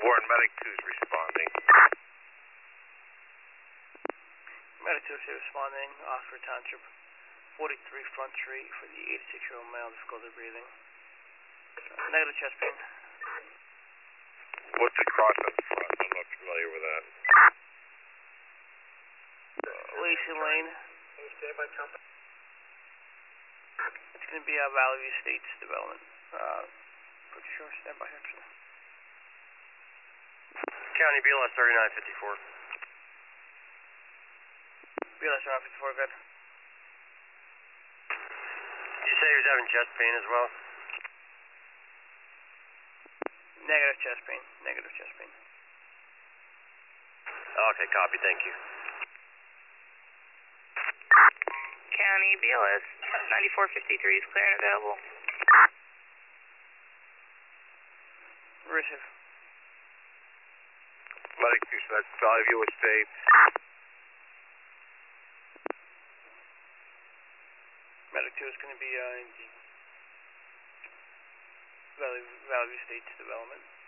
Warren, Medic 2 is responding. Medic 2 is responding, Oxford Township, 43 Front Street for the 86-year-old male, difficulty breathing. Negative chest pain. What's the cross at the front? I'm not familiar with that. Lacey Lane. It's going to be Valley View Estates Development. Pretty sure, stand by here. County BLS 3954. BLS 3954, good. Did you say he was having chest pain as well? Negative chest pain. Negative chest pain. Okay, copy, thank you. County BLS 9453 is clear and available. Receive. Medic 2, so that's Valley View Estates. Medic 2 is going to be in the Valley View Estates Development.